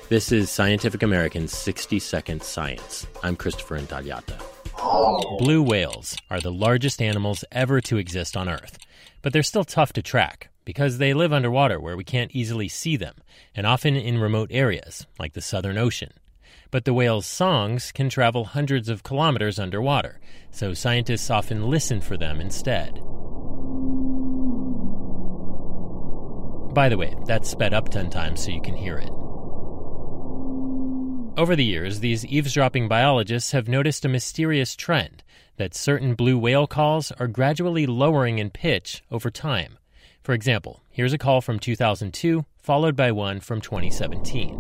This is Scientific American's 60-Second Science. I'm Christopher Intagliata. Blue whales are the largest animals ever to exist on Earth, but they're still tough to track because they live underwater where we can't easily see them, and often in remote areas, like the Southern Ocean. But the whales' songs can travel hundreds of kilometers underwater, so scientists often listen for them instead. By the way, that's sped up 10 times so you can hear it. Over the years, these eavesdropping biologists have noticed a mysterious trend that certain blue whale calls are gradually lowering in pitch over time. For example, here's a call from 2002, followed by one from 2017.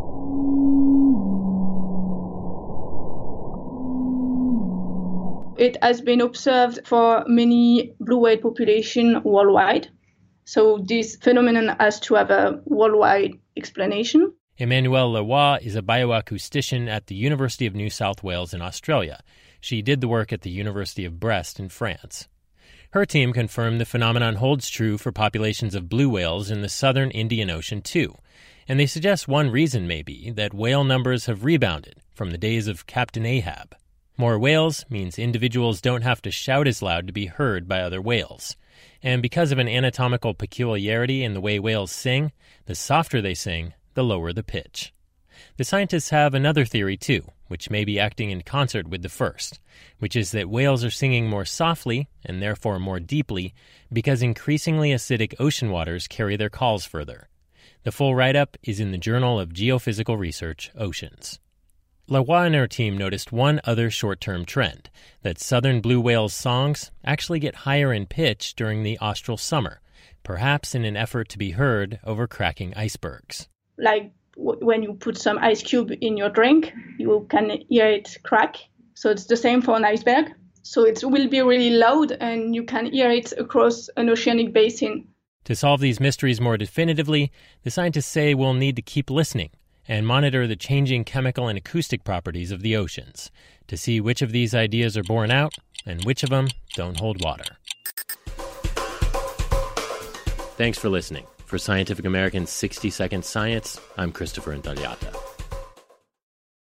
It has been observed for many blue whale population worldwide. So this phenomenon has to have a worldwide explanation. Emmanuelle Leroy is a bioacoustician at the University of New South Wales in Australia. She did the work at the University of Brest in France. Her team confirmed the phenomenon holds true for populations of blue whales in the southern Indian Ocean too. And they suggest one reason may be that whale numbers have rebounded from the days of Captain Ahab. More whales means individuals don't have to shout as loud to be heard by other whales. And because of an anatomical peculiarity in the way whales sing, the softer they sing, the lower the pitch. The scientists have another theory too, which may be acting in concert with the first, which is that whales are singing more softly, and therefore more deeply, because increasingly acidic ocean waters carry their calls further. The full write-up is in the Journal of Geophysical Research, Oceans. Leroy and her team noticed one other short-term trend, that southern blue whales' songs actually get higher in pitch during the austral summer, perhaps in an effort to be heard over cracking icebergs. Like when you put some ice cube in your drink, you can hear it crack. So it's the same for an iceberg. So it will be really loud and you can hear it across an oceanic basin. To solve these mysteries more definitively, the scientists say we'll need to keep listening and monitor the changing chemical and acoustic properties of the oceans to see which of these ideas are borne out and which of them don't hold water. Thanks for listening. For Scientific American's 60-Second Science, I'm Christopher Intagliata.